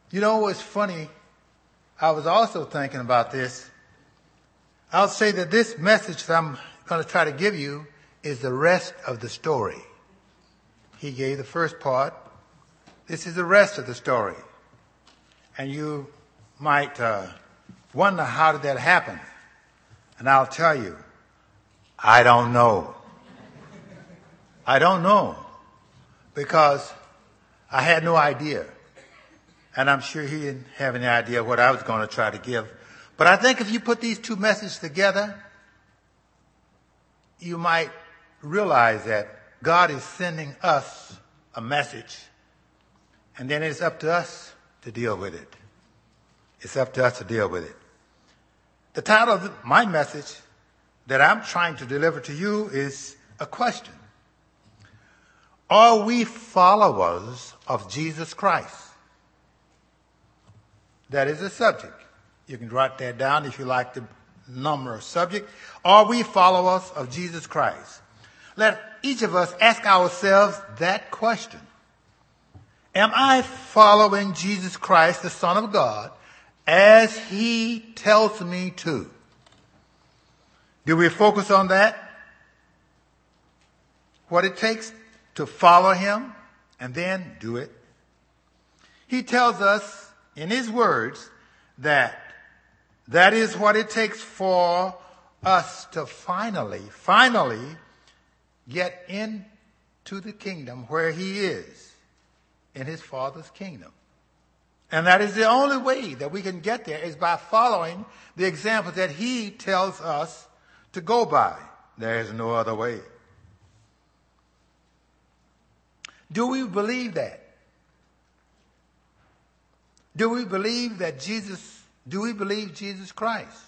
You know what's funny? I was also thinking about this. I'll say that this message that I'm going to try to give you is the rest of the story. He gave the first part. This is the rest of the story. And you might wonder, how did that happen? And I'll tell you, I don't know. I don't know. Because I had no idea. And I'm sure he didn't have any idea what I was going to try to give. But I think if you put these two messages together, you might realize that God is sending us a message. And then it's up to us to deal with it. It's up to us to deal with it. The title of my message that I'm trying to deliver to you is a question. Are we followers of Jesus Christ? That is the subject. You can write that down if you like the number of subject. Are we followers of Jesus Christ? Let each of us ask ourselves that question. Am I following Jesus Christ, the Son of God, as he tells me to? Do we focus on that? What it takes to follow him and then do it? He tells us in his words that is what it takes for us to finally get into the kingdom where he is, in his Father's kingdom. And that is the only way that we can get there, is by following the example that he tells us to go by. There is no other way. Do we believe that? Do we believe Jesus Christ?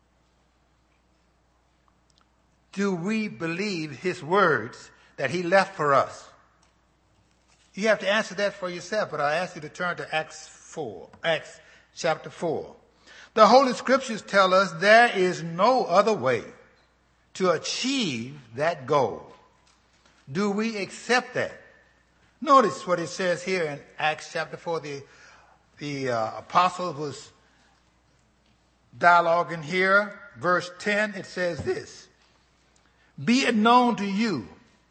Do we believe his words that he left for us? You have to answer that for yourself, but I ask you to turn to Acts chapter 4. The Holy Scriptures tell us there is no other way to achieve that goal. Do we accept that? Notice what it says here in Acts chapter 4. The apostle was dialoguing here. Verse 10, it says this: Be it known to you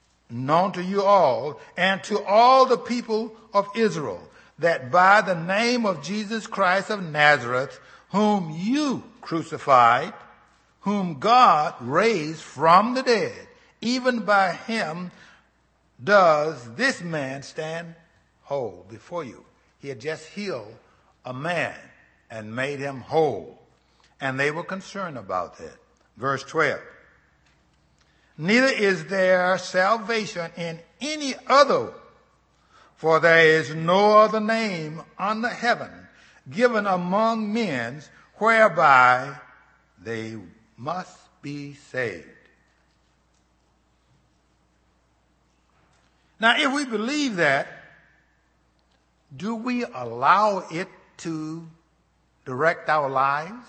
all, and to all the people of Israel, that by the name of Jesus Christ of Nazareth, whom you crucified, whom God raised from the dead, even by him does this man stand whole before you. He had just healed a man and made him whole. And they were concerned about that. Verse 12. Neither is there salvation in any other, for there is no other name under heaven given among men whereby they must be saved. Now, if we believe that, do we allow it to direct our lives?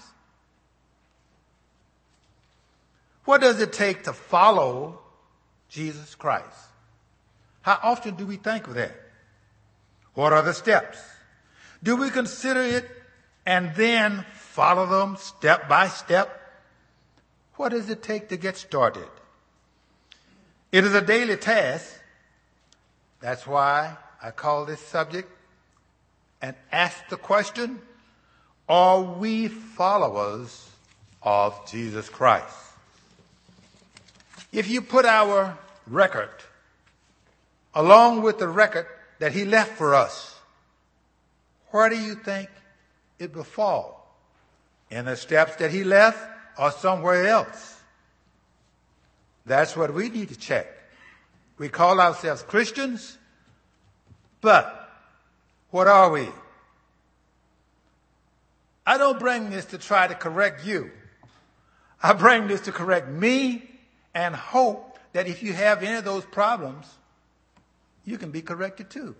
What does it take to follow Jesus Christ? How often do we think of that? What are the steps? Do we consider it and then follow them step by step? What does it take to get started? It is a daily task. That's why I call this subject and ask the question, are we followers of Jesus Christ? If you put our record along with the record that he left for us, where do you think it will fall? In the steps that he left or somewhere else? That's what we need to check. We call ourselves Christians, but what are we? I don't bring this to try to correct you. I bring this to correct me, and hope that if you have any of those problems, you can be corrected too.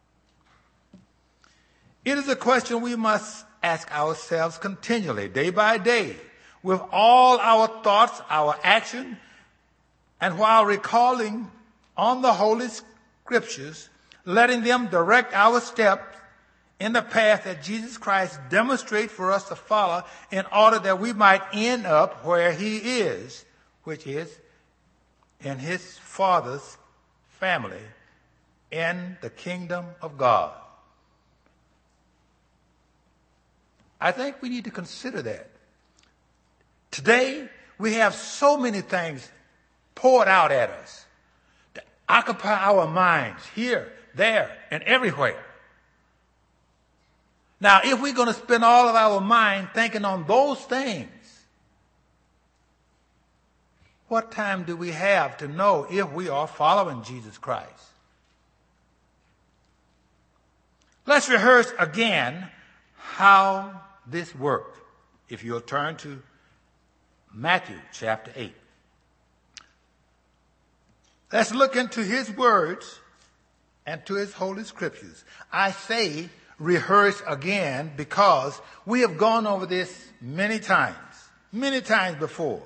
It is a question we must ask ourselves continually, day by day, with all our thoughts, our action, and while recalling on the Holy Scriptures, letting them direct our steps in the path that Jesus Christ demonstrates for us to follow in order that we might end up where he is, which is in his Father's family, in the kingdom of God. I think we need to consider that. Today, we have so many things poured out at us that occupy our minds here, there, and everywhere. Now, if we're going to spend all of our mind thinking on those things, what time do we have to know if we are following Jesus Christ? Let's rehearse again how this worked. If you'll turn to Matthew chapter 8. Let's look into his words and to his holy scriptures. I say rehearse again because we have gone over this many times before.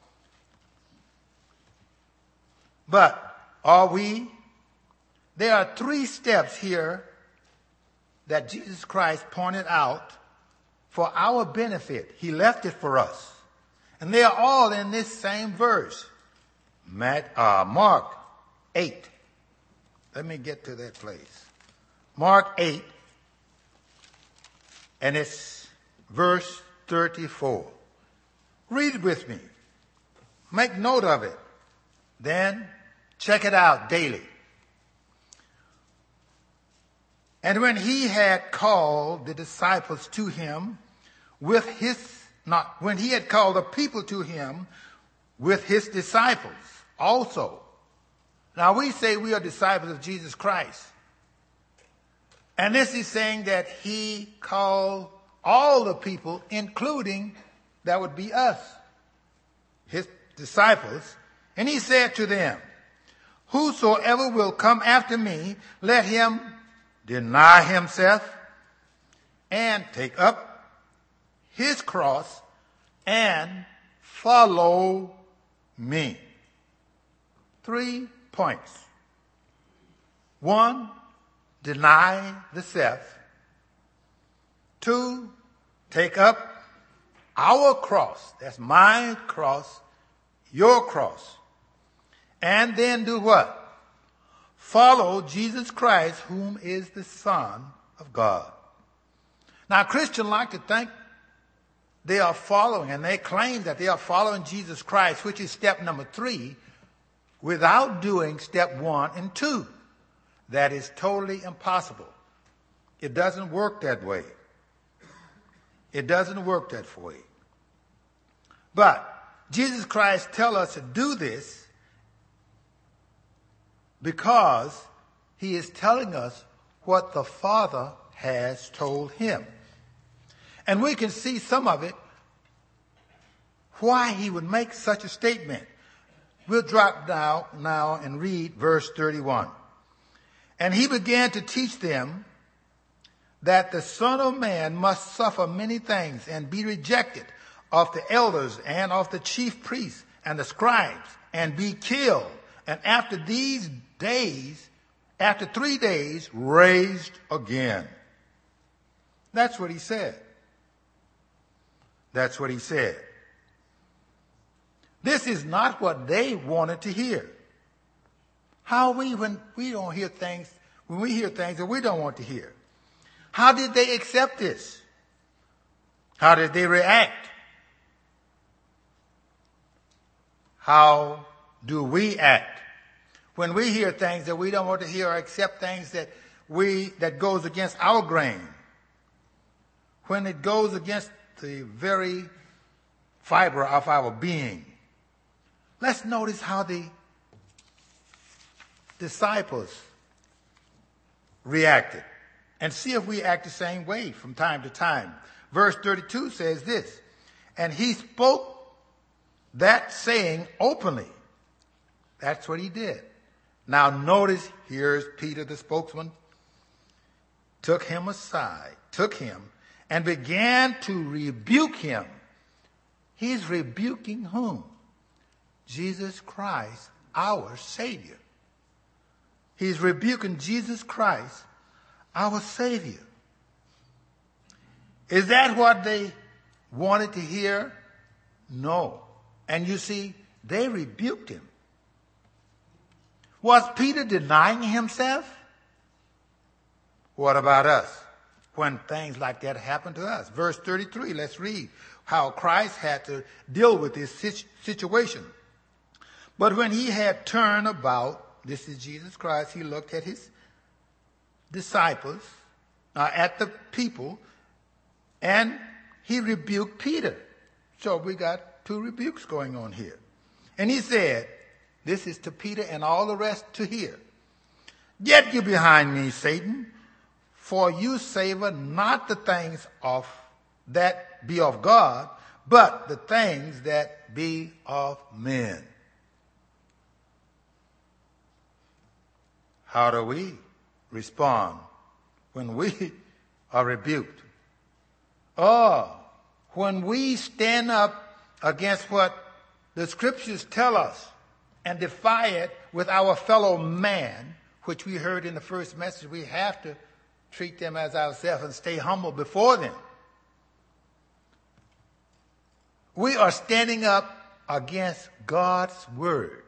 But are we? There are 3 steps here that Jesus Christ pointed out for our benefit. He left it for us. And they are all in this same verse. Mark 8. Let me get to that place. Mark 8. And it's verse 34. Read it with me. Make note of it. Then check it out daily. And when he had called the disciples to him when he had called the people to him with his disciples also. Now we say we are disciples of Jesus Christ. And this is saying that he called all the people, including, that would be us, his disciples. And he said to them, whosoever will come after me, let him deny himself and take up his cross and follow me. 3 points. 1, deny the self. 2, take up our cross. That's my cross, your cross. And then do what? Follow Jesus Christ, whom is the Son of God. Now, Christians like to think they are following, and they claim that they are following Jesus Christ, which is step number 3, without doing step 1 and 2. That is totally impossible. It doesn't work that way. It doesn't work that way. But Jesus Christ tells us to do this because he is telling us what the Father has told him. And we can see some of it, why he would make such a statement. We'll drop down now and read verse 31. And he began to teach them that the Son of Man must suffer many things and be rejected of the elders and of the chief priests and the scribes and be killed. And after 3 days, raised again. That's what he said. That's what he said. This is not what they wanted to hear. How are we when we don't hear things, when we hear things that we don't want to hear? How did they accept this? How did they react? How do we act when we hear things that we don't want to hear or accept things that goes against our grain? When it goes against the very fiber of our being. Let's notice how the disciples reacted and see if we act the same way from time to time. Verse 32 says this, and he spoke that saying openly. That's what he did. Now notice, here's Peter the spokesman, took him and began to rebuke him. He's rebuking whom? Jesus Christ, our Savior. He's rebuking Jesus Christ, our Savior. Is that what they wanted to hear? No. And you see, they rebuked him. Was Peter denying himself? What about us when things like that happen to us? Verse 33, let's read how Christ had to deal with this situation. But when he had turned about, this is Jesus Christ, he looked at his disciples, at the people, and he rebuked Peter. So we got two rebukes going on here. And he said, this is to Peter and all the rest to hear. Get you behind me, Satan, for you savor not the things of that be of God, but the things that be of men. How do we respond when we are rebuked? Or when we stand up against what the scriptures tell us and defy it with our fellow man, which we heard in the first message, we have to treat them as ourselves and stay humble before them. We are standing up against God's word,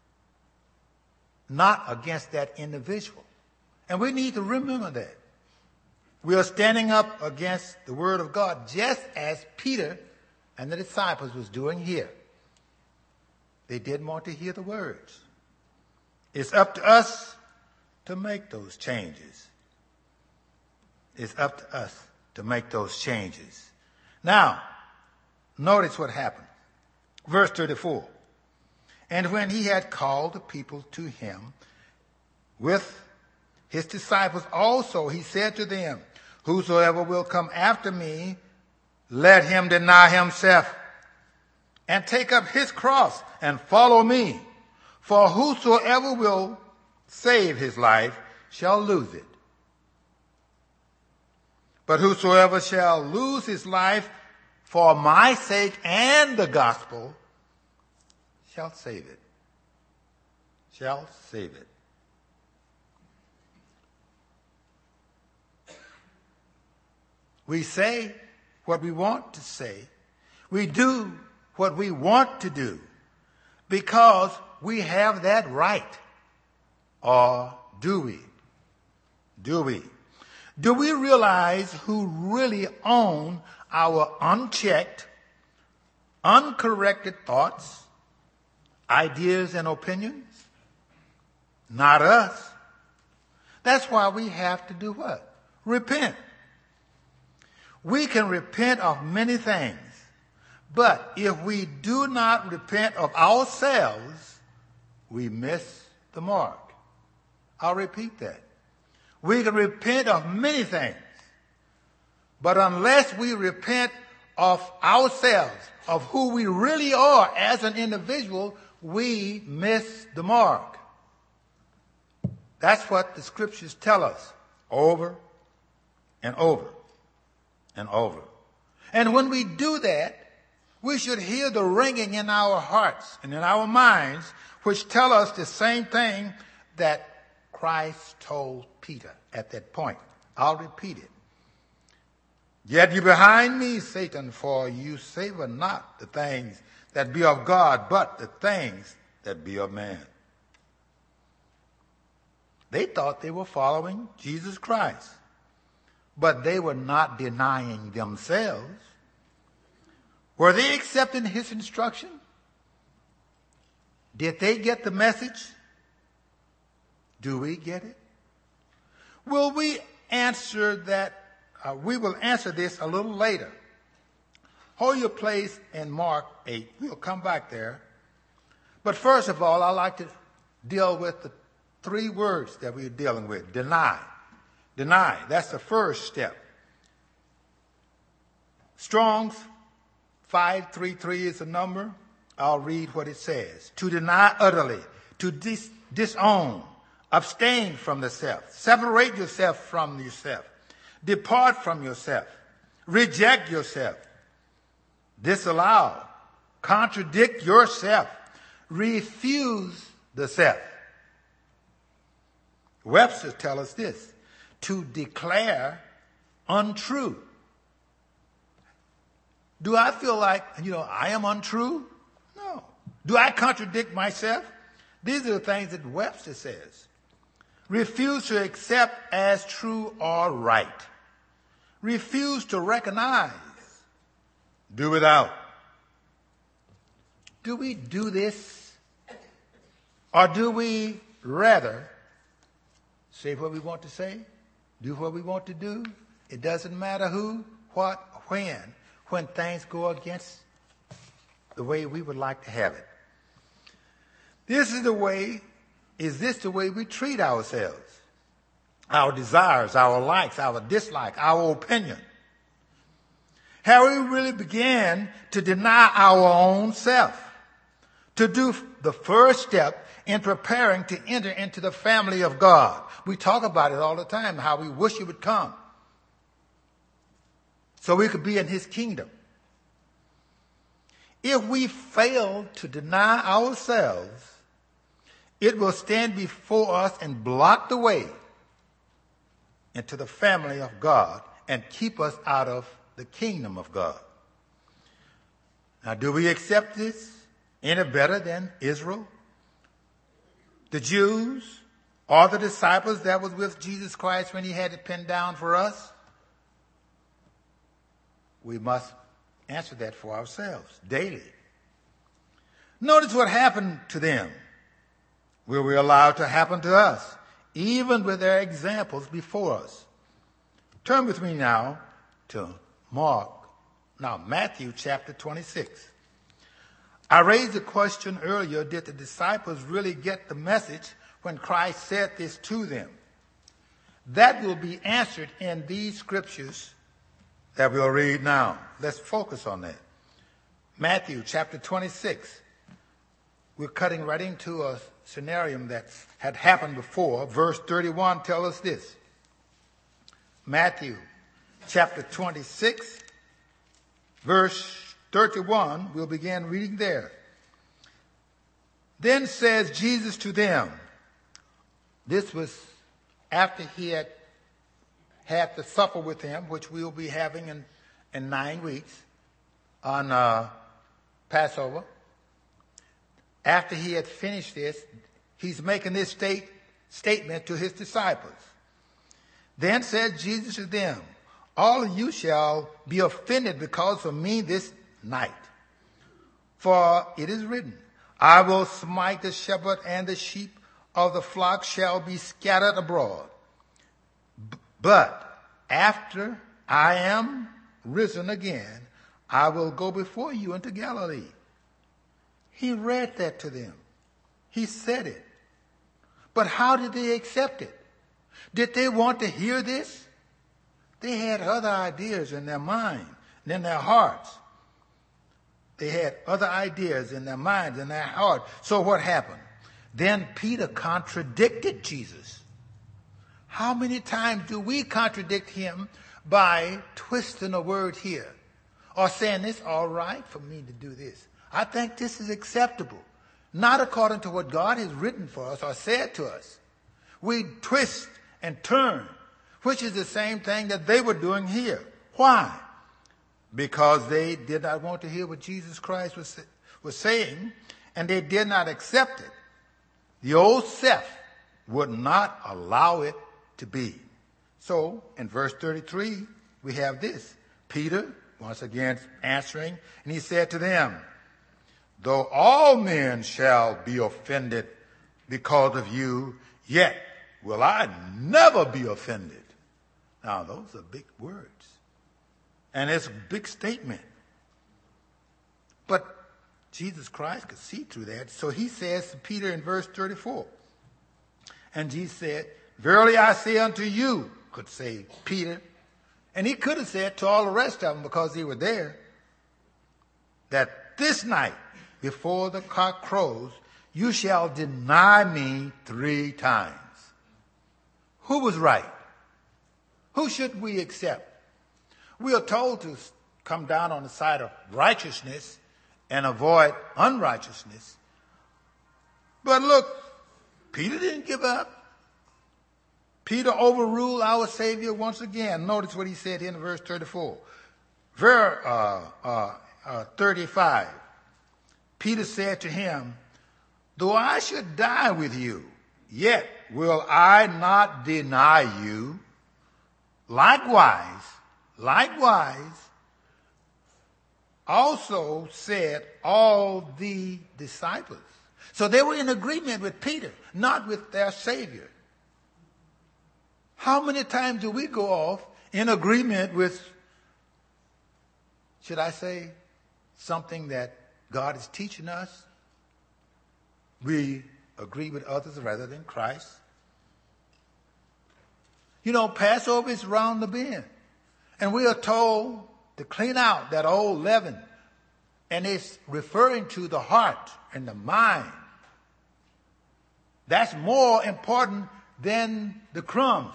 not against that individual. And we need to remember that. We are standing up against the word of God, just as Peter and the disciples was doing here. They didn't want to hear the words. It's up to us to make those changes. It's up to us to make those changes. Now, notice what happened. Verse 34. And when he had called the people to him with his disciples also, he said to them, whosoever will come after me, let him deny himself and take up his cross and follow me. For whosoever will save his life shall lose it. But whosoever shall lose his life for my sake and the gospel shall save it. Shall save it. We say what we want to say. We do what we want to do because we have that right. Or do we? Do we? Do we realize who really own our unchecked, uncorrected thoughts, ideas, and opinions? Not us. That's why we have to do what? Repent. We can repent of many things, but if we do not repent of ourselves, we miss the mark. I'll repeat that. We can repent of many things, but unless we repent of ourselves, of who we really are as an individual, we miss the mark. That's what the scriptures tell us over and over and over. And when we do that, we should hear the ringing in our hearts and in our minds, which tell us the same thing that Christ told Peter at that point. I'll repeat it. Get you behind me, Satan, for you savor not the things that be of God, but the things that be of man. They thought they were following Jesus Christ, but they were not denying themselves. Were they accepting his instruction? Did they get the message? Do we get it? Will we answer that? We will answer this a little later. Hold your place in Mark 8. We'll come back there. But first of all, I'd like to deal with the three words that we're dealing with. Deny. Deny. That's the first step. Strong's 533 is a number. I'll read what it says. To deny utterly. To disown. Abstain from the self. Separate yourself from yourself. Depart from yourself. Reject yourself. Disallow. Contradict yourself. Refuse the self. Webster tells us this. To declare untrue. Do I feel like, I am untrue? No. Do I contradict myself? These are the things that Webster says. Refuse to accept as true or right. Refuse to recognize. Do without. Do we do this? Or do we rather say what we want to say? Do what we want to do? It doesn't matter who, what, when things go against the way we would like to have it. Is this the way we treat ourselves? Our desires, our likes, our dislike, our opinion. Have we really began to deny our own self? To do the first step in preparing to enter into the family of God. We talk about it all the time, how we wish He would come, so we could be in His kingdom. If we fail to deny ourselves, it will stand before us and block the way into the family of God and keep us out of the kingdom of God. Now, do we accept this any better than Israel, the Jews, or the disciples that was with Jesus Christ when He had it pinned down for us? We must answer that for ourselves daily. Notice what happened to them. Will we allow it to happen to us, even with their examples before us? Turn with me now to Matthew chapter 26. I raised the question earlier, did the disciples really get the message when Christ said this to them? That will be answered in these scriptures that we'll read now. Let's focus on that. Matthew chapter 26. We're cutting right into a scenario that had happened before. Verse 31 tells us this. Matthew chapter 26, verse 31, we'll begin reading there. Then says Jesus to them, this was after He had the supper with them, which we'll be having in 9 weeks on Passover. After He had finished this, He's making this statement to His disciples. Then said Jesus to them, all of you shall be offended because of me this night. For it is written, I will smite the shepherd, and the sheep of the flock shall be scattered abroad. But after I am risen again, I will go before you into Galilee. He read that to them. He said it. But how did they accept it? Did they want to hear this? They had other ideas in their mind and in their hearts. They had other ideas in their minds and their heart. So what happened? Then Peter contradicted Jesus. How many times do we contradict Him by twisting a word here or saying it's all right for me to do this? I think this is acceptable, not according to what God has written for us or said to us. We twist and turn, which is the same thing that they were doing here. Why? Because they did not want to hear what Jesus Christ was saying, and they did not accept it. The old self would not allow it to be. So, in verse 33, we have this. Peter, once again answering, and he said to them, though all men shall be offended because of you, yet will I never be offended. Now, those are big words. And it's a big statement. But Jesus Christ could see through that. So he says to Peter in verse 34, and Jesus said, verily I say unto you, could say Peter, and he could have said to all the rest of them because they were there, that this night before the cock crows, you shall deny me 3 times. Who was right? Who should we accept? We are told to come down on the side of righteousness and avoid unrighteousness. But look, Peter didn't give up. Peter overruled our Savior once again. Notice what he said here in verse 34. Verse 35. Peter said to him, though I should die with you, yet will I not deny you. Likewise, also said all the disciples. So they were in agreement with Peter, not with their Savior. How many times do we go off in agreement with, should I say, something that God is teaching us? We agree with others rather than Christ. You know, Passover is around the bend. And we are told to clean out that old leaven. And it's referring to the heart and the mind. That's more important than the crumbs.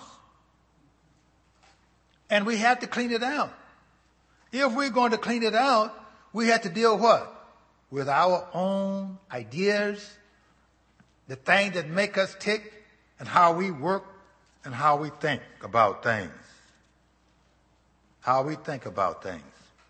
And we have to clean it out. If we're going to clean it out, we have to deal what? With our own ideas, the things that make us tick, and how we work and how we think about things. How we think about things.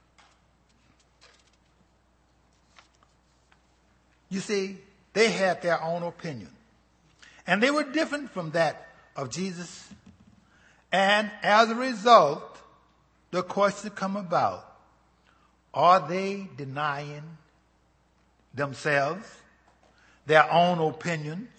You see, they had their own opinion. And they were different from that of Jesus. And as a result, the question come about, are they denying themselves, their own opinions?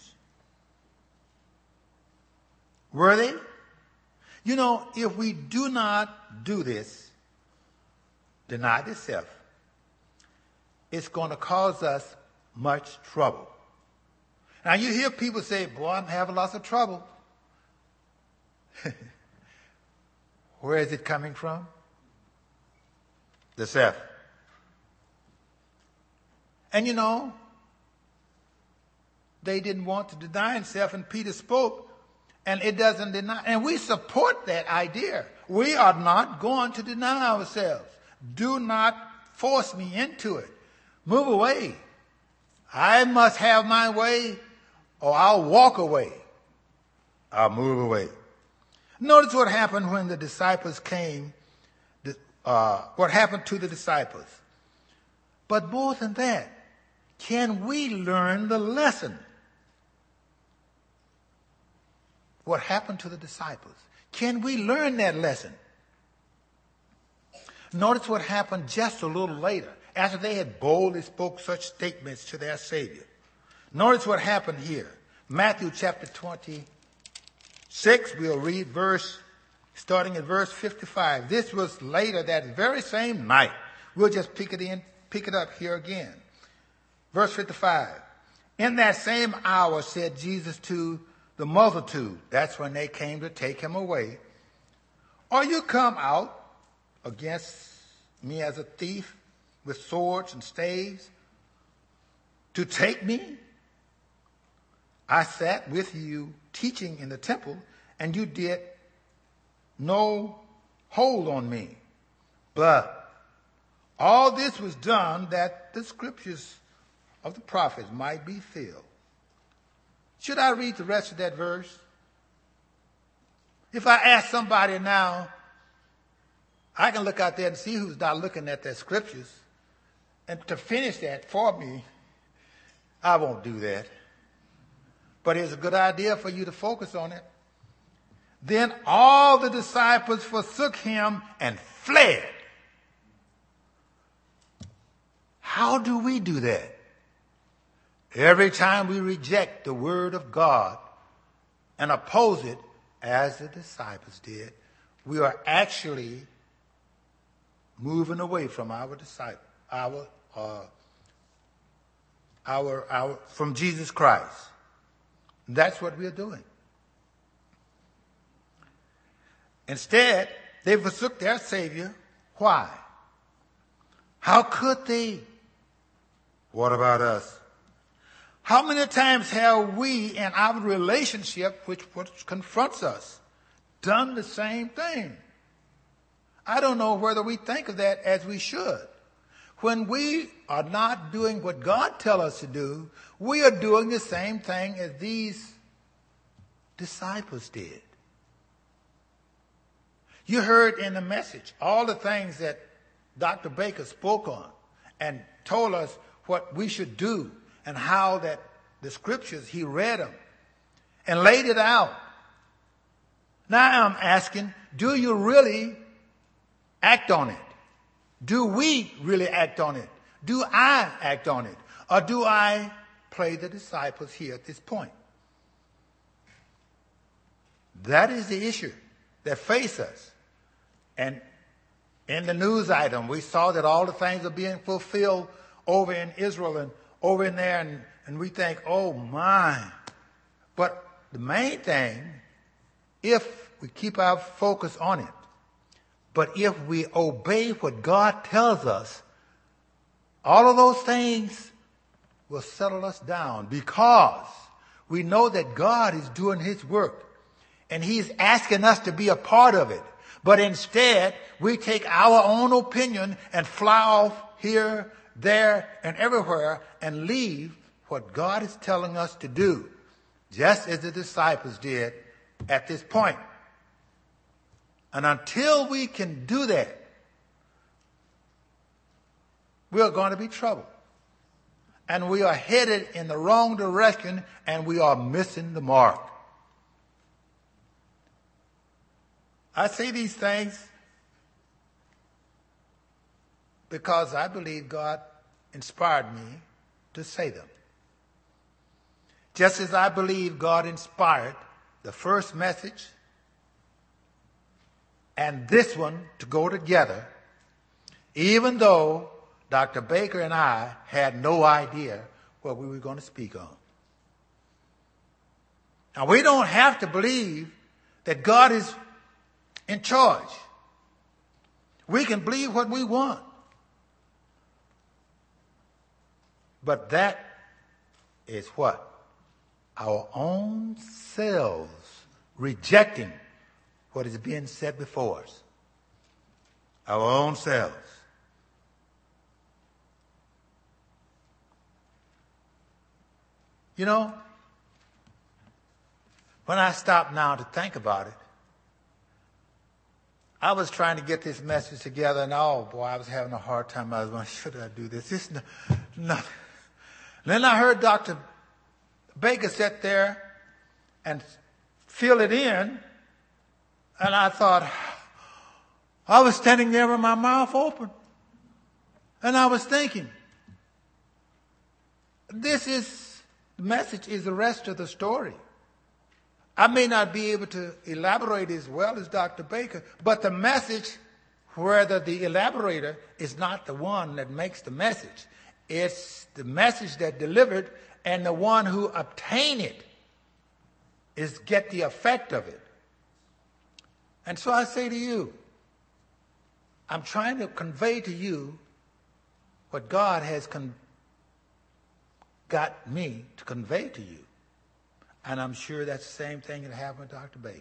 Were they? You know, if we do not do this, deny the self, it's going to cause us much trouble. Now you hear people say, boy, I'm having lots of trouble. Where is it coming from? The self. And you know, they didn't want to deny himself, and Peter spoke, and it doesn't deny. And we support that idea. We are not going to deny ourselves. Do not force me into it. Move away. I must have my way, or I'll walk away. I'll move away. Notice what happened when the disciples came, what happened to the disciples. But more than that, can we learn the lesson? What happened to the disciples? Can we learn that lesson? Notice what happened just a little later, after they had boldly spoke such statements to their Savior. Notice what happened here. Matthew chapter 26, we'll read starting at verse 55. This was later that very same night. We'll just pick it up here again. Verse 55. In that same hour said Jesus to the multitude, that's when they came to take him away, are you come out against me as a thief with swords and staves to take me? I sat with you teaching in the temple, and you did no hold on me. But all this was done that the scriptures of the prophets might be filled. Should I read the rest of that verse? If I ask somebody now, I can look out there and see who's not looking at their scriptures. And to finish that for me, I won't do that. But it's a good idea for you to focus on it. Then all the disciples forsook him and fled. How do we do that? Every time we reject the word of God and oppose it, as the disciples did, we are actually moving away from from Jesus Christ. That's what we're doing. Instead, they forsook their Savior. Why? How could they? What about us? How many times have we in our relationship, which confronts us, done the same thing? I don't know whether we think of that as we should. When we are not doing what God tells us to do, we are doing the same thing as these disciples did. You heard in the message all the things that Dr. Baker spoke on and told us what we should do and how that the scriptures, he read them and laid it out. Now I'm asking, do you really act on it? Do we really act on it? Do I act on it? Or do I play the disciples here at this point? That is the issue that faces us. And in the news item, we saw that all the things are being fulfilled over in Israel and over in there, and we think, oh my. But the main thing, if we keep our focus on it, but if we obey what God tells us, all of those things will settle us down, because we know that God is doing his work and he's asking us to be a part of it. But instead, we take our own opinion and fly off here, there, and everywhere and leave what God is telling us to do, just as the disciples did at this point. And until we can do that, we are going to be troubled. And we are headed in the wrong direction, and we are missing the mark. I say these things because I believe God inspired me to say them. Just as I believe God inspired the first message and this one to go together, even though Dr. Baker and I had no idea what we were going to speak on. Now, we don't have to believe that God is in charge. We can believe what we want. But that is what? Our own selves rejecting what is being said before us. Our own selves. You know, when I stop now to think about it, I was trying to get this message together, and oh boy, I was having a hard time. I was going, should I do this? This no. Then I heard Dr. Baker sit there and fill it in, and I thought, I was standing there with my mouth open, and I was thinking, the message is the rest of the story. I may not be able to elaborate as well as Dr. Baker, but the message, whether the elaborator is not the one that makes the message. It's the message that delivered, and the one who obtain it is get the effect of it. And so I say to you, I'm trying to convey to you what God has got me to convey to you. And I'm sure that's the same thing that happened with Dr. Baker.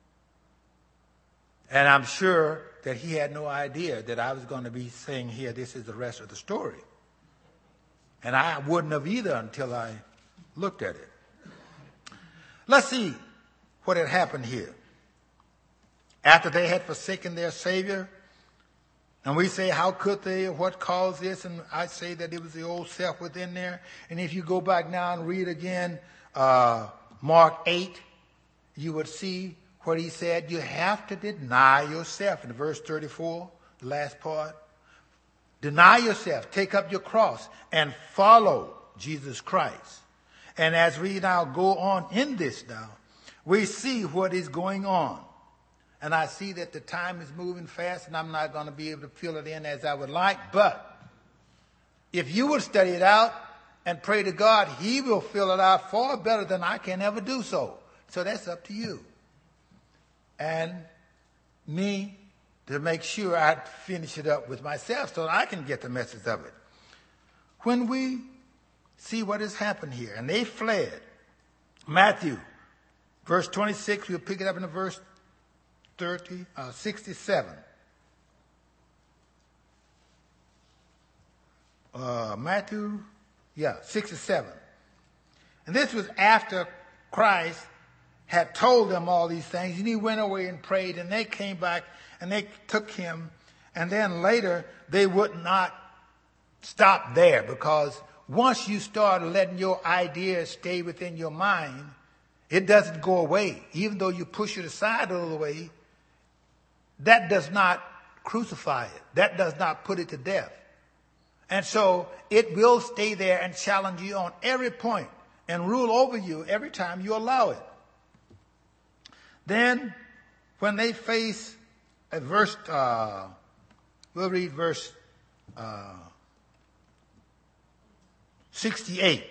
And I'm sure that he had no idea that I was going to be saying here, this is the rest of the story. And I wouldn't have either until I looked at it. Let's see what had happened here. After they had forsaken their Savior, and we say, how could they, or what caused this? And I say that it was the old self within there. And if you go back now and read again, Mark 8, you would see what he said. You have to deny yourself. In verse 34, the last part. Deny yourself, take up your cross, and follow Jesus Christ. And as we now go on in this now, we see what is going on. And I see that the time is moving fast, and I'm not going to be able to fill it in as I would like. But if you would study it out and pray to God, he will fill it out far better than I can ever do so. So that's up to you. And me to make sure I finish it up with myself so I can get the message of it. When we see what has happened here, and they fled. Matthew, verse 26, we'll pick it up in the verse 67. Matthew, 67. And this was after Christ had told them all these things, and he went away and prayed, and they came back and they took him And then later, they would not stop there, because once you start letting your ideas stay within your mind, it doesn't go away. Even though you push it aside a little way, that does not crucify it. That does not put it to death. And so it will stay there and challenge you on every point and rule over you every time you allow it. Then when they face a verse, we'll read verse 68.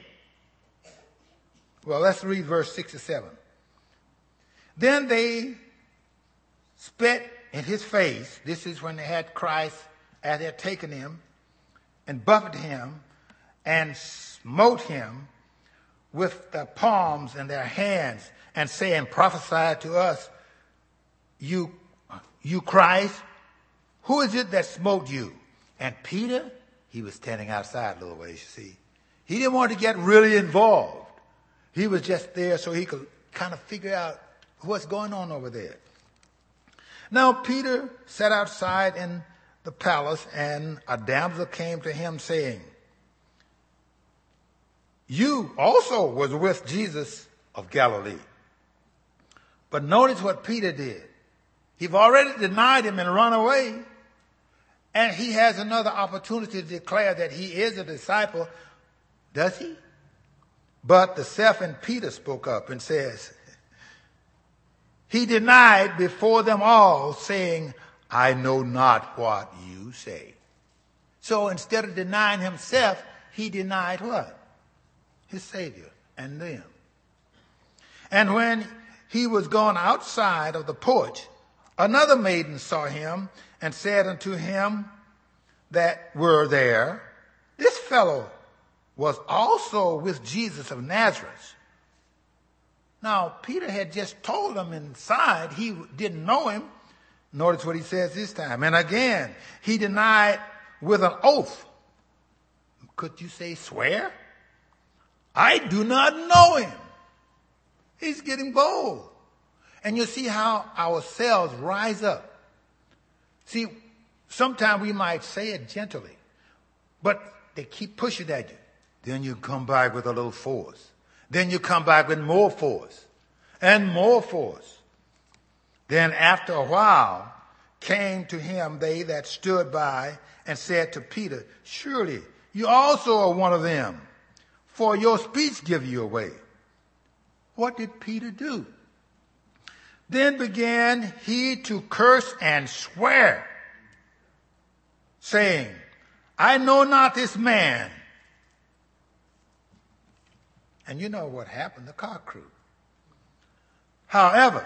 Well, let's read verse 67. Then they spit in his face. This is when they had Christ, as they had taken him, and buffeted him, and smote him with the palms in their hands, and saying, prophesy to us, you Christ, who is it that smote you? And Peter, he was standing outside a little ways, you see. He didn't want to get really involved. He was just there so he could kind of figure out what's going on over there. Now Peter sat outside in the palace, and a damsel came to him saying, you also was with Jesus of Galilee. But notice what Peter did. He've already denied him and run away. And he has another opportunity to declare that he is a disciple. Does he? But the self-and Peter spoke up and says, he denied before them all, saying, I know not what you say. So instead of denying himself, he denied what? His Savior and them. And when he was gone outside of the porch, another maiden saw him and said unto him that were there, this fellow was also with Jesus of Nazareth. Now, Peter had just told them inside he didn't know him. Notice what he says this time. And again, he denied with an oath. Could you say swear? I do not know him. He's getting bold. And you see how ourselves rise up. See, sometimes we might say it gently, but they keep pushing at you. Then you come back with a little force. Then you come back with more force and more force. Then after a while came to him they that stood by and said to Peter, surely you also are one of them, for your speech give you away. What did Peter do? Then began he to curse and swear, saying, I know not this man. And you know what happened, the car crew. However,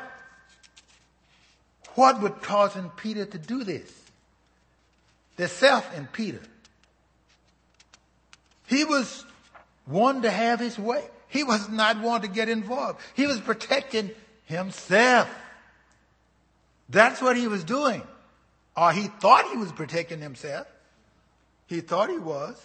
what would cause Peter to do this? The self in Peter. He was one to have his way. He was not one to get involved. He was protecting himself. That's what he was doing. Or he thought he was protecting himself. He thought he was.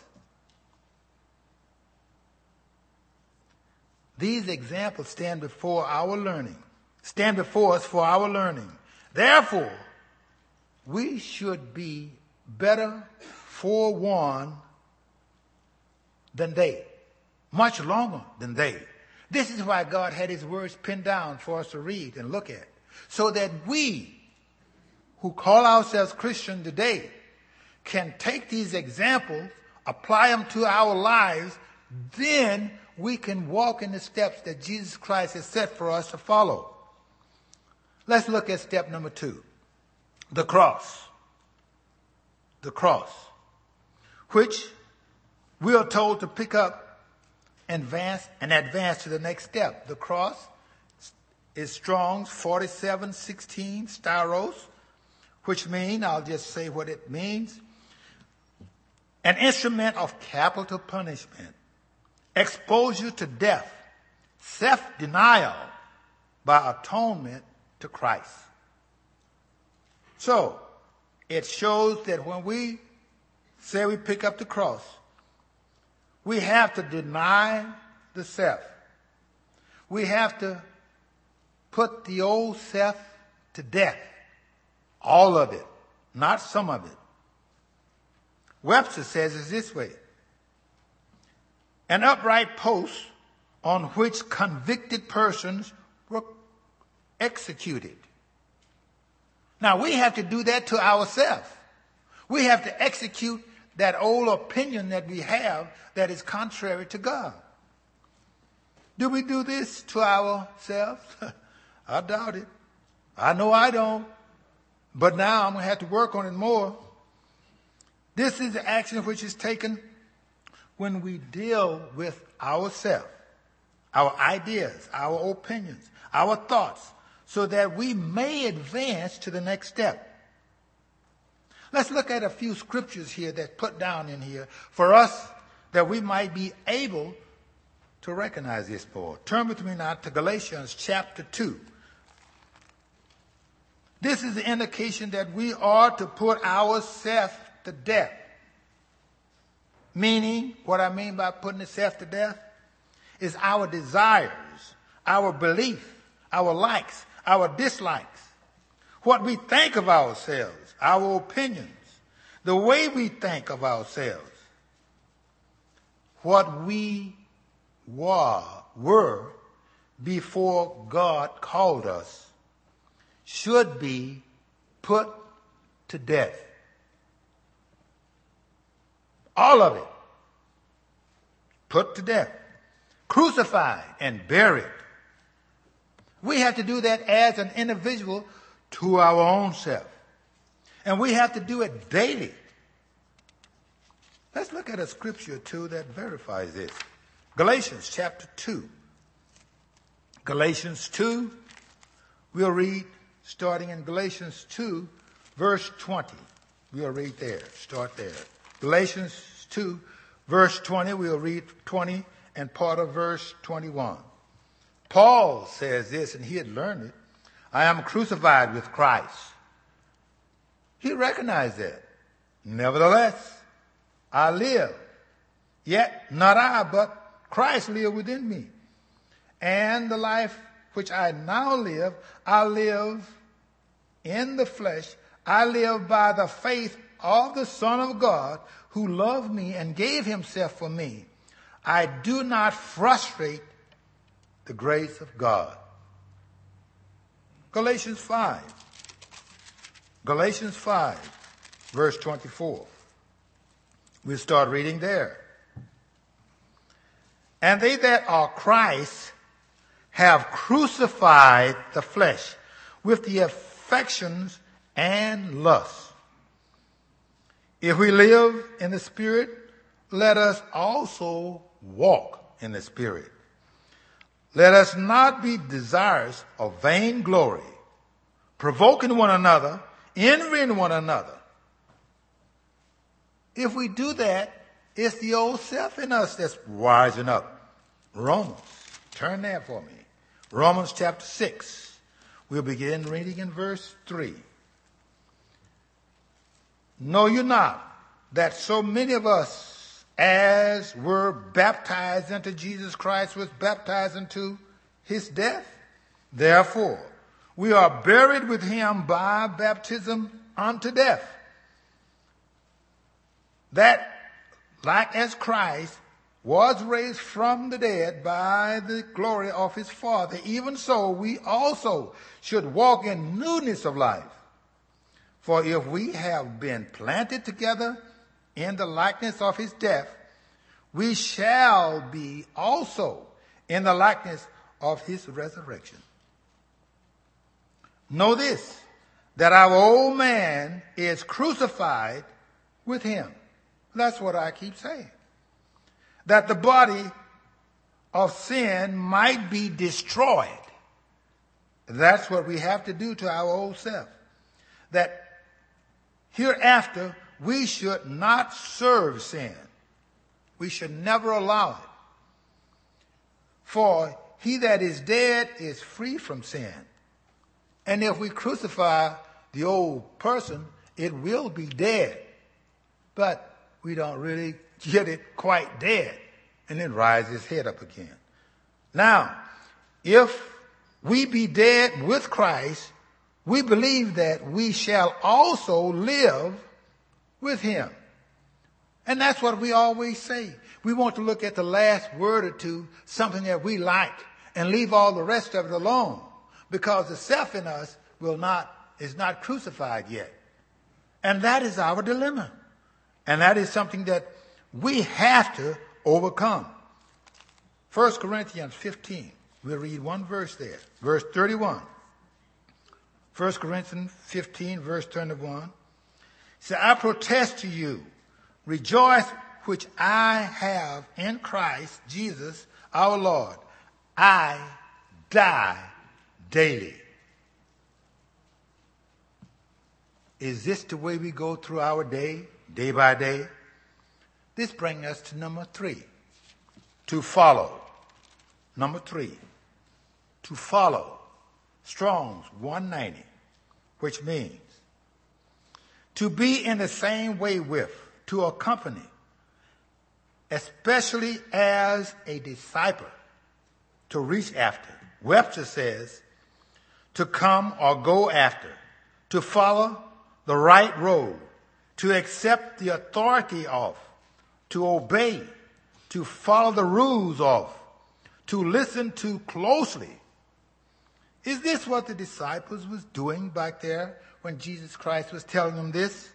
These examples stand before our learning. Stand before us for our learning. Therefore, we should be better forewarned than they. Much longer than they. This is why God had his words pinned down for us to read and look at. So that we, who call ourselves Christian today, can take these examples, apply them to our lives, then we can walk in the steps that Jesus Christ has set for us to follow. Let's look at step number 2. The cross. The cross. Which we are told to pick up and advance to the next step. The cross is Strong's 47:16, stauros, which means, I'll just say what it means, an instrument of capital punishment, exposure to death, self-denial by atonement to Christ. So, it shows that when we say we pick up the cross, we have to deny the self. We have to put the old self to death. All of it. not some of it. Webster says it this way: an upright post on which convicted persons were executed. Now we have to do that to ourselves. We have to execute that old opinion that we have that is contrary to God. Do we do this to ourselves? I doubt it. I know I don't. But now I'm going to have to work on it more. This is the action which is taken when we deal with ourselves, our ideas, our opinions, our thoughts, so that we may advance to the next step. Let's look at a few scriptures here that put down in here for us that we might be able to recognize this for. Turn with me now to Galatians chapter 2. This is the indication that we are to put ourselves to death. Meaning, what I mean by putting self to death is our desires, our belief, our likes, our dislikes, what we think of ourselves, our opinions, the way we think of ourselves, what we were before God called us, should be put to death. All of it. Put to death. Crucified and buried. We have to do that as an individual to our own self. And we have to do it daily. Let's look at a scripture too that verifies this. Galatians chapter 2. Galatians 2, we'll read starting in Galatians 2, verse 20. We'll read there. Start there. Galatians 2, verse 20. We'll read 20 and part of verse 21. Paul says this, and he had learned it. I am crucified with Christ. He recognized that. Nevertheless, I live. Yet not I, but Christ live within me. And the life which I now live, I live in the flesh. I live by the faith of the Son of God who loved me and gave himself for me. I do not frustrate the grace of God. Galatians 5. Galatians 5, verse 24. We'll start reading there. And they that are Christ have crucified the flesh with the affections and lusts. If we live in the Spirit, let us also walk in the Spirit. Let us not be desirous of vainglory, provoking one another, envying one another. If we do that, it's the old self in us that's rising up. Romans, turn there for me. Romans chapter 6. We'll begin reading in verse 3. Know you not that so many of us as were baptized into Jesus Christ was baptized into his death? Therefore, we are buried with him by baptism unto death. That, like as Christ was raised from the dead by the glory of his Father, even so we also should walk in newness of life. For if we have been planted together in the likeness of his death, we shall be also in the likeness of his resurrection. Know this, that our old man is crucified with him. That's what I keep saying. That the body of sin might be destroyed. That's what we have to do to our old self. That hereafter we should not serve sin. We should never allow it. For he that is dead is free from sin. And if we crucify the old person, it will be dead. But we don't really get it quite dead, and then rise his head up again. Now, if we be dead with Christ, we believe that we shall also live with him. And that's what we always say. We want to look at the last word or two, something that we like, and leave all the rest of it alone, because the self in us is not crucified yet. And that is our dilemma. And that is something that we have to overcome. 1 Corinthians 15. We'll read one verse there. Verse 31. 1 Corinthians 15, verse 31. So I protest to you, rejoice which I have in Christ Jesus our Lord. I die daily. Is this the way we go through our day by day? This brings us to number 3, to follow. Number 3, to follow. Strong's 190, which means to be in the same way with, to accompany, especially as a disciple, to reach after. Webster says to come or go after, to follow the right road, to accept the authority of, to obey, to follow the rules of, to listen to closely. Is this what the disciples was doing back there when Jesus Christ was telling them this?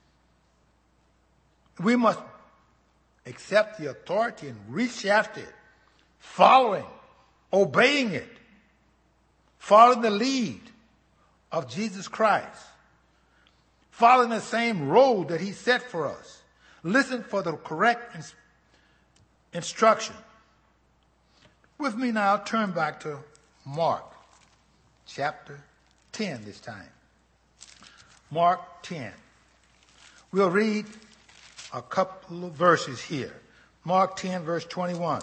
We must accept the authority and reach after it, following, obeying it, following the lead of Jesus Christ, following the same road that he set for us. Listen for the correct instruction. With me now, turn back to Mark chapter 10 this time. Mark 10. We'll read a couple of verses here. Mark 10, verse 21.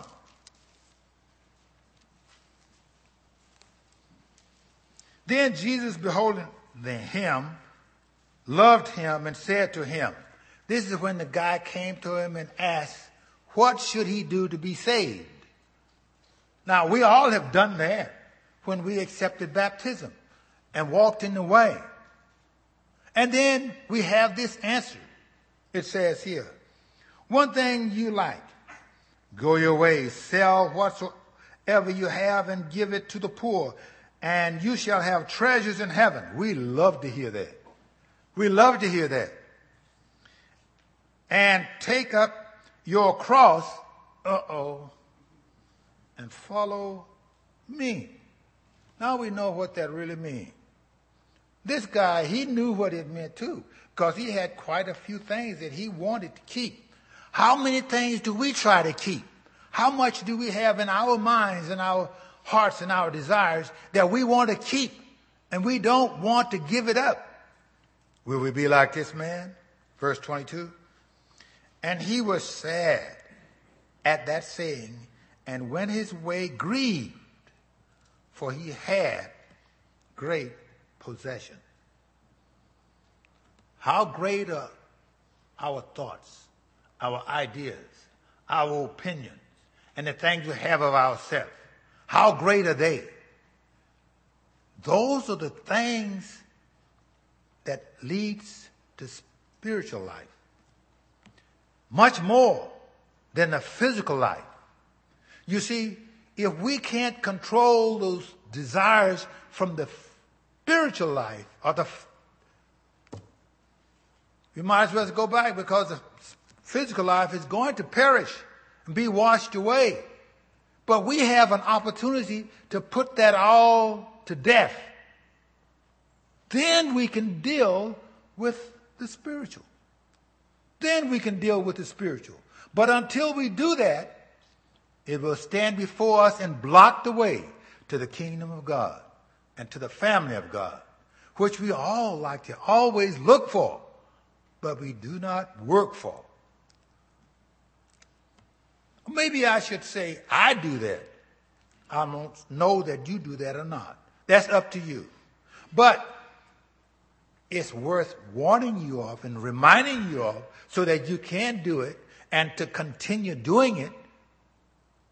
Then Jesus, beholding him, loved him and said to him, this is when the guy came to him and asked, what should he do to be saved? Now, we all have done that when we accepted baptism and walked in the way. And then we have this answer. It says here, one thing you like, go your ways, sell whatsoever you have and give it to the poor, and you shall have treasures in heaven. We love to hear that. We love to hear that. And take up your cross, and follow me. Now we know what that really means. This guy, he knew what it meant too, because he had quite a few things that he wanted to keep. How many things do we try to keep? How much do we have in our minds and our hearts and our desires that we want to keep and we don't want to give it up? Will we be like this man? Verse 22. And he was sad at that saying and went his way grieved, for he had great possession. How great are our thoughts, our ideas, our opinions, and the things we have of ourselves? How great are they? Those are the things that leads to spiritual life. Much more than the physical life. You see, if we can't control those desires from the spiritual life, we might as well go back, because the physical life is going to perish and be washed away. But we have an opportunity to put that all to death. Then we can deal with the spiritual. Then we can deal with the spiritual. But until we do that, it will stand before us and block the way to the kingdom of God and to the family of God, which we all like to always look for, but we do not work for. Maybe I should say I do that. I don't know that you do that or not. That's up to you. But it's worth warning you of and reminding you of so that you can do it and to continue doing it.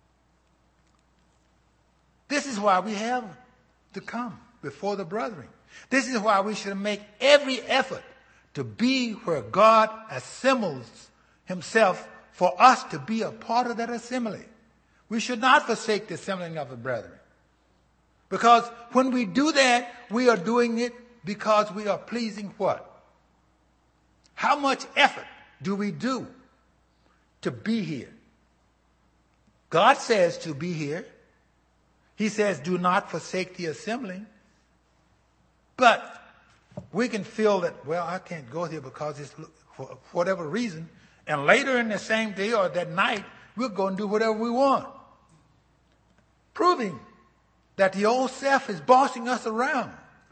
This is why we have to come before the brethren. This is why we should make every effort to be where God assembles himself for us to be a part of that assembly. We should not forsake the assembling of the brethren. Because when we do that, we are doing it because we are pleasing what? How much effort do we do to be here? God says to be here. He says, do not forsake the assembling. But we can feel that, well, I can't go here because it's for whatever reason. And later in the same day or that night, we'll go and do whatever we want. Proving that the old self is bossing us around.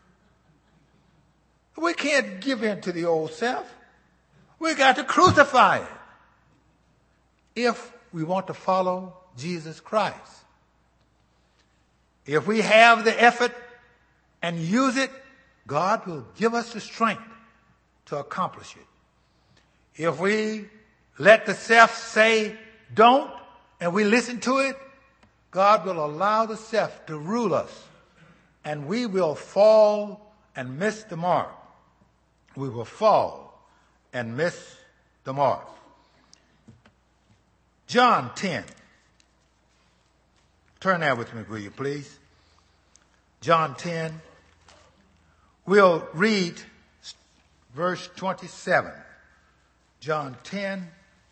We can't give in to the old self. We got to crucify it if we want to follow Jesus Christ. If we have the effort and use it, God will give us the strength to accomplish it. If we let the self say don't and we listen to it, God will allow the self to rule us and we will fall and miss the mark. We will fall and miss the mark. John 10. Turn there with me, will you please? John 10. We'll read verse 27. John 10,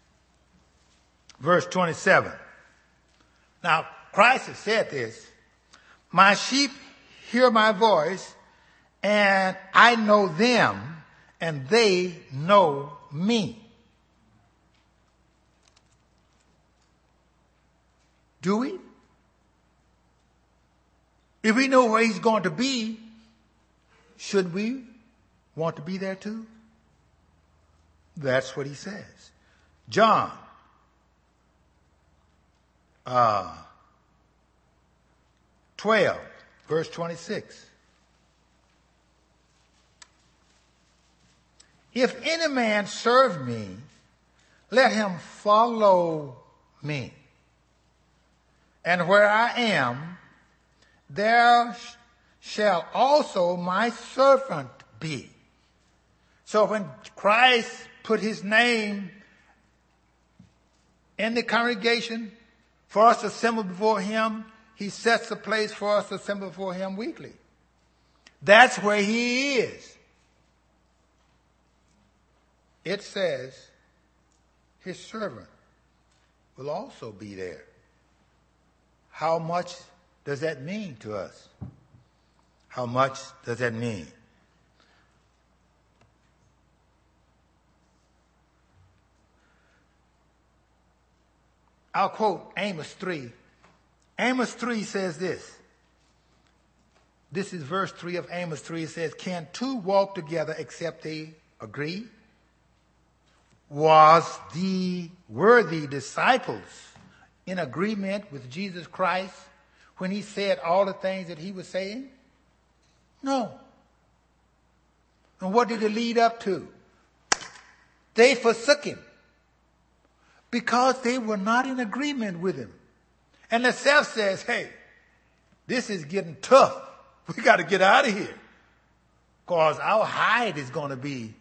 verse 27. Now, Christ has said this, my sheep hear my voice, and I know them, and they know me. Do we? If we know where he's going to be, should we want to be there too? That's what he says. John 12, verse 26. If any man serve me, let him follow me. And where I am, there shall also my servant be. So when Christ put his name in the congregation for us to assemble before him, he sets a place for us to assemble before him weekly. That's where he is. It says his servant will also be there. How much does that mean to us? How much does that mean? I'll quote Amos 3. Amos 3 says this. This is verse 3 of Amos 3. It says, can two walk together except they agree? Were the disciples in agreement with Jesus Christ when he said all the things that he was saying? No. And what did it lead up to? They forsook him because they were not in agreement with him. And the self says, hey, this is getting tough. We got to get out of here because our hide is going to be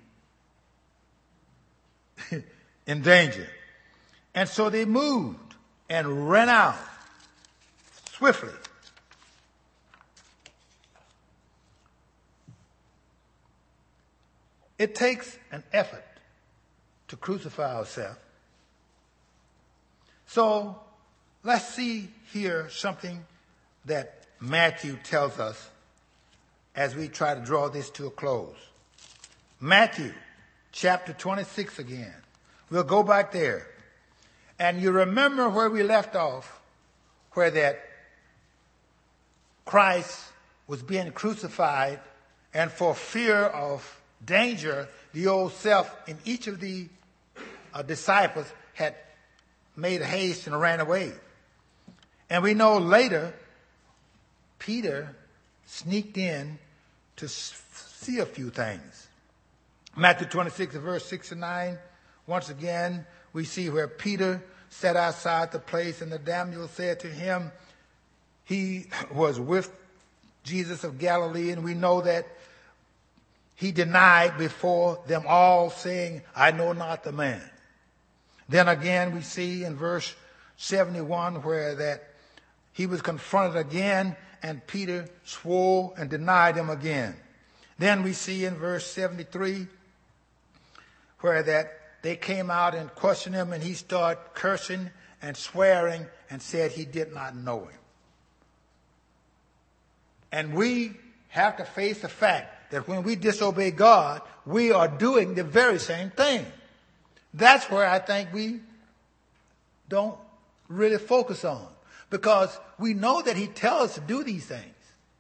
in danger. And so they moved and ran out swiftly. It takes an effort to crucify ourselves. So let's see here something that Matthew tells us as we try to draw this to a close. Matthew chapter 26 again. We'll go back there. And you remember where we left off, where that Christ was being crucified, and for fear of danger, the old self in each of the disciples had made haste and ran away. And we know later, Peter sneaked in to see a few things. Matthew 26, verse 6 and 9, once again, we see where Peter sat outside the place, and the damsel said to him, he was with Jesus of Galilee, and we know that he denied before them all, saying, I know not the man. Then again we see in verse 71 where that he was confronted again, and Peter swore and denied him again. Then we see in verse 73 where that they came out and questioned him, and he started cursing and swearing and said he did not know him. And we have to face the fact that when we disobey God, we are doing the very same thing. That's where I think we don't really focus on, because we know that he tells us to do these things.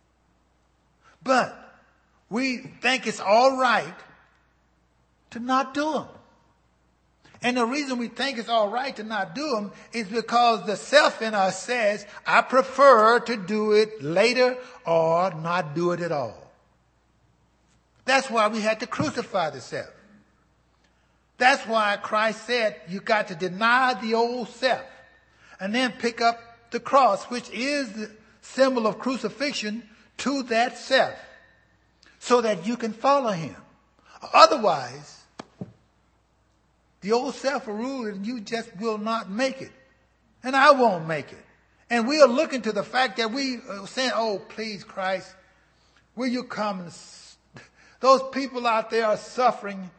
But we think it's all right to not do them. And the reason we think it's all right to not do them is because the self in us says, I prefer to do it later or not do it at all. That's why we had to crucify the self. That's why Christ said you got to deny the old self and then pick up the cross, which is the symbol of crucifixion to that self, so that you can follow him. Otherwise, the old self will rule and you just will not make it. And I won't make it. And we are looking to the fact that we are saying, oh, please, Christ, will you come? Those people out there are suffering.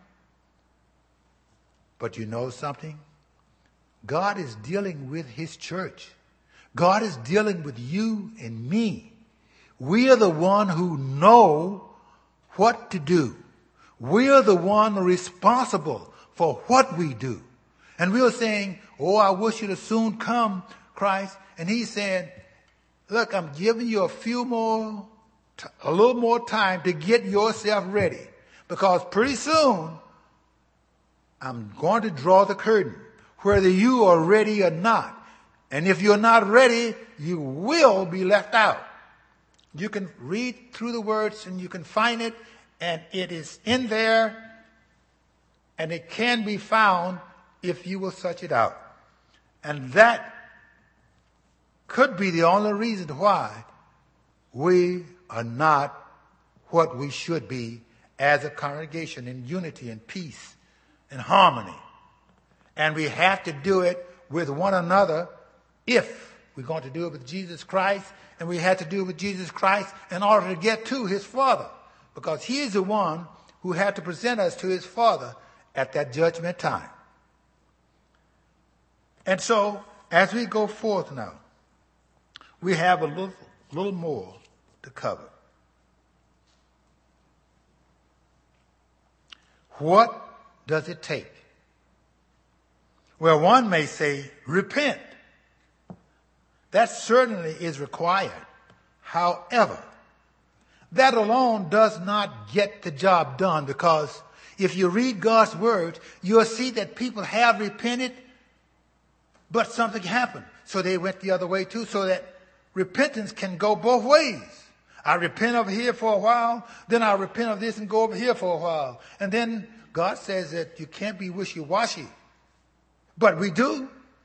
But you know something? God is dealing with his church. God is dealing with you and me. We are the one who know what to do. We are the one responsible for what we do. And we were saying, oh, I wish you to soon come, Christ. And he said, look, I'm giving you a little more time to get yourself ready. Because pretty soon, I'm going to draw the curtain, whether you are ready or not. And if you're not ready, you will be left out. You can read through the words and you can find it, and it is in there. And it can be found if you will search it out. And that could be the only reason why we are not what we should be as a congregation in unity and peace and harmony. And we have to do it with one another if we're going to do it with Jesus Christ. And we have to do it with Jesus Christ in order to get to his Father. Because he is the one who had to present us to his Father at that judgment time. And so, as we go forth now, we have a little more to cover. What does it take? Well, one may say, repent. That certainly is required. However, that alone does not get the job done, because if you read God's word, you'll see that people have repented, but something happened. So they went the other way too, so that repentance can go both ways. I repent over here for a while, then I repent of this and go over here for a while. And then God says that you can't be wishy-washy. But we do.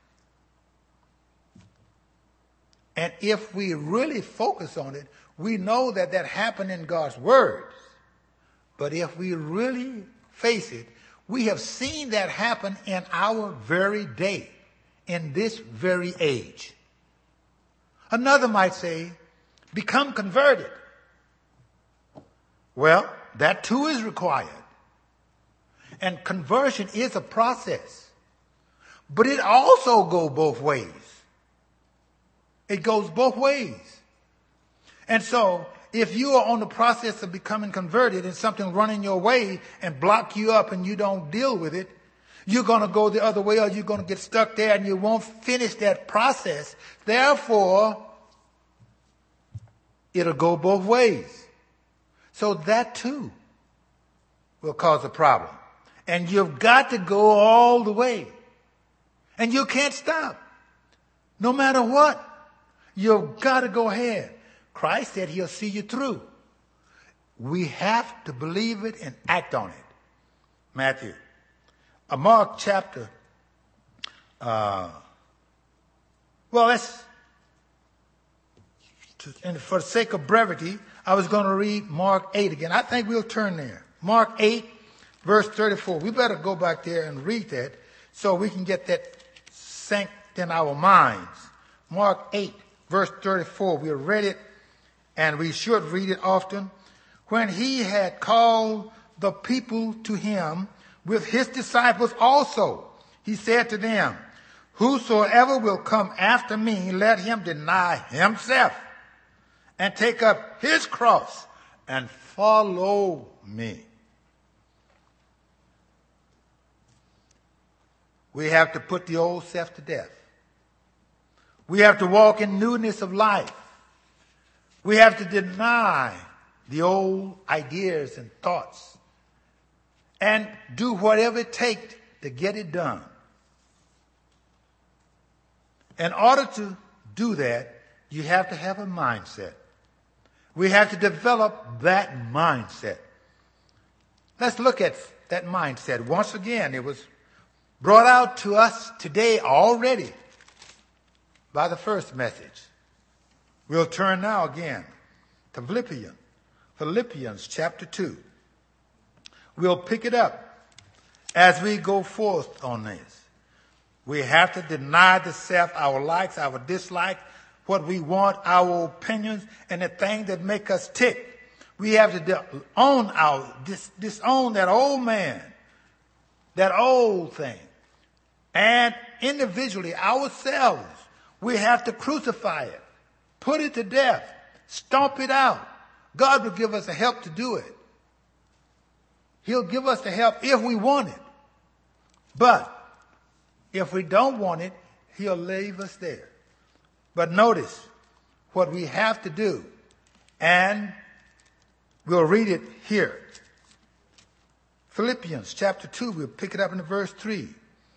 And if we really focus on it, we know that that happened in God's words. But if we really face it, we have seen that happen in our very day, in this very age. Another might say, become converted. Well, that too is required. And conversion is a process. But it also goes both ways. It goes both ways. And so, if you are on the process of becoming converted and something running your way and block you up and you don't deal with it, you're going to go the other way, or you're going to get stuck there and you won't finish that process. Therefore, it'll go both ways. So that too will cause a problem. And you've got to go all the way. And you can't stop. No matter what, you've got to go ahead. Christ said he'll see you through. We have to believe it and act on it. Matthew. Mark chapter. For the sake of brevity, I was going to read Mark 8 again. I think we'll turn there. Mark 8, verse 34. We better go back there and read that so we can get that sank in our minds. Mark 8, verse 34. We read it, and we should read it often. When he had called the people to him with his disciples also, he said to them, whosoever will come after me, let him deny himself and take up his cross and follow me. We have to put the old self to death. We have to walk in newness of life. We have to deny the old ideas and thoughts and do whatever it takes to get it done. In order to do that, you have to have a mindset. We have to develop that mindset. Let's look at that mindset. Once again, it was brought out to us today already by the first message. We'll turn now again to Philippians chapter 2. We'll pick it up as we go forth on this. We have to deny the self, our likes, our dislikes, what we want, our opinions, and the things that make us tick. We have to disown that old man, that old thing. And individually, ourselves, we have to crucify it, put it to death, stomp it out. God will give us the help to do it. He'll give us the help if we want it. But if we don't want it, he'll leave us there. But notice what we have to do, and we'll read it here. Philippians chapter 2, we'll pick it up in verse 3.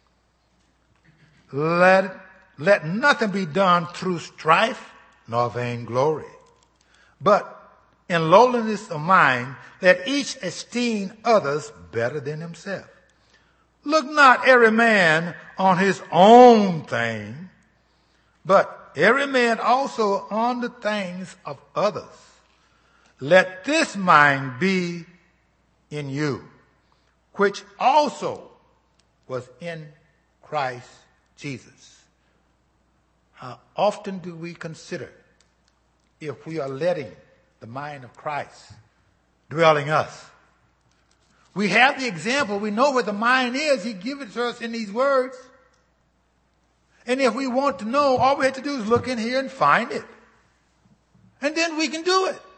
Let nothing be done through strife nor vainglory, but in lowliness of mind, let each esteem others better than himself. Look not every man on his own thing, but every man also on the things of others. Let this mind be in you, which also was in Christ Jesus. How often do we consider if we are letting the mind of Christ dwell in us? We have the example. We know what the mind is. He gives it to us in these words. And if we want to know, all we have to do is look in here and find it. And then we can do it.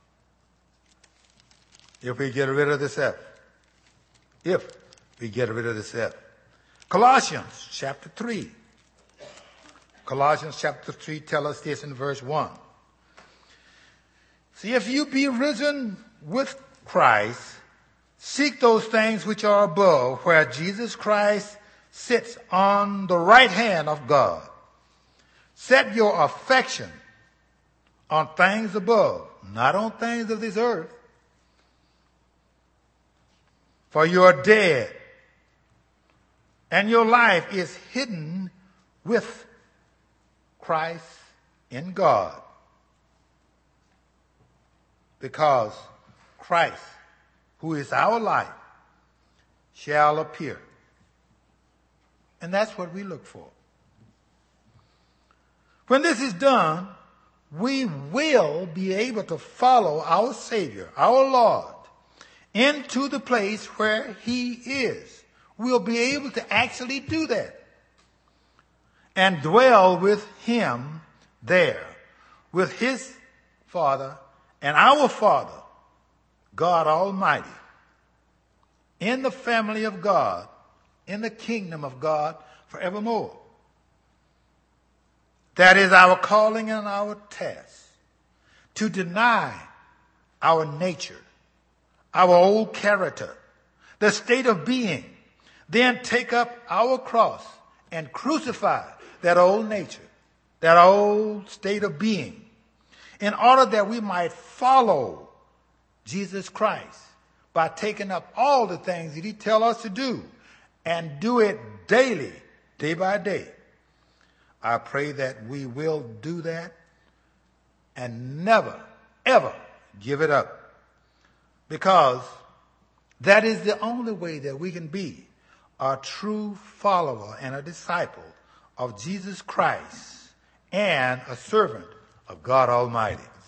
If we get rid of the self. If we get rid of the self. Colossians chapter 3. Colossians chapter 3 tell us this in verse 1. See, if you be risen with Christ, seek those things which are above, where Jesus Christ sits on the right hand of God. Set your affection on things above, not on things of this earth. For you are dead, and your life is hidden with Christ in God. Because Christ, who is our life, shall appear. And that's what we look for. When this is done, we will be able to follow our Savior, our Lord, into the place where he is. We'll be able to actually do that. And dwell with him there, with his Father and our Father, God Almighty, in the family of God, in the kingdom of God forevermore. That is our calling and our task, to deny our nature, our old character, the state of being, then take up our cross and crucify that old nature, that old state of being, in order that we might follow Jesus Christ by taking up all the things that he tells us to do and do it daily, day by day. I pray that we will do that and never, ever give it up. Because That is the only way that we can be a true follower and a disciple of Jesus Christ and a servant of God Almighty.